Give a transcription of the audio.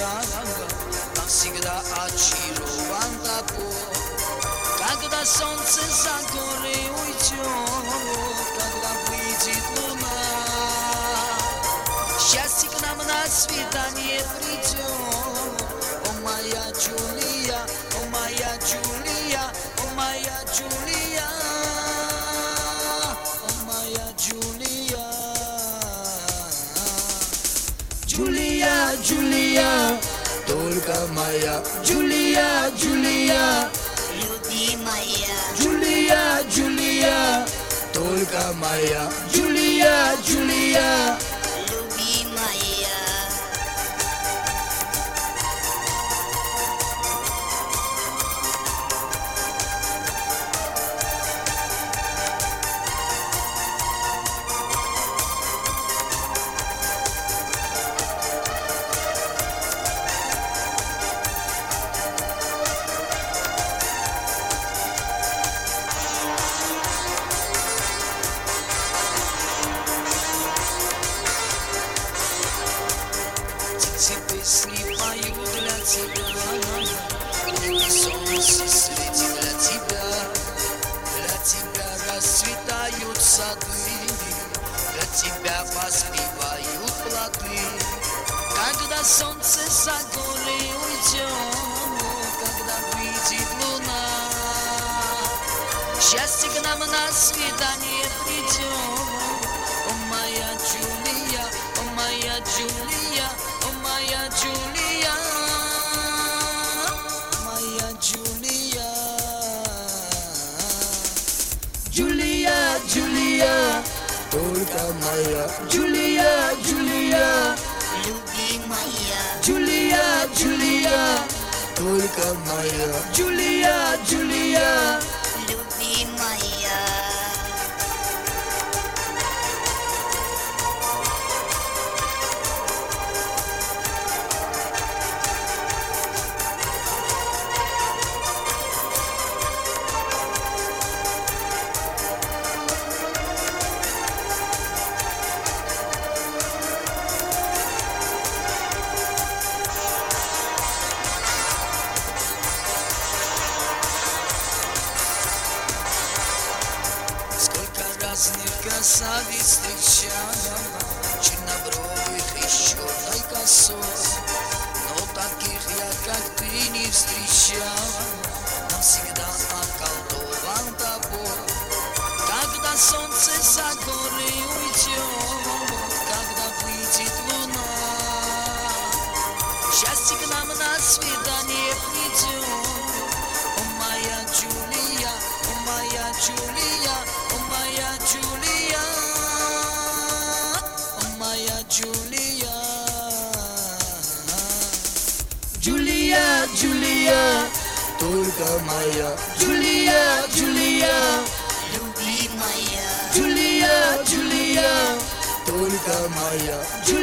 навсегда очарован тобой. Когда солнце за горы уйдет, когда выйдет луна, счастье к нам на свидание придет. О моя Джулия, о моя Джулия, о моя Джулия, о моя Джулия. Джулия, Джулия, только моя Джулия, Джулия, любимая. Джулия, Джулия, только моя Джулия, Джулия. Любимая. Эти песни пою для тебя, эти солнце светит для тебя расцветают сады, для тебя поспевают плоды. Когда солнце за горы уйдет, когда выйдет луна, счастье к нам на свидание придет. О моя Джулия, о моя Джулия, о моя Джулия, моя Джулия. Джулия, Джулия, только моя Джулия, Джулия. Любимая. Джулия, Джулия, только моя Джулия, Джулия. Любимая. Сколько разных красавиц встречала, чернобровых и с черной косой, но таких я, как ты, не встречала, навсегда околдован тобой. Когда солнце за горы уйдет, когда выйдет луна, счастье к нам на свидание придет. О моя Джулия, о моя Джулия, о моя Джулия, о моя Джулия. Джулия, Джулия, только моя Джулия, Джулия. Любимая. Джулия, Джулия, только моя Джулия.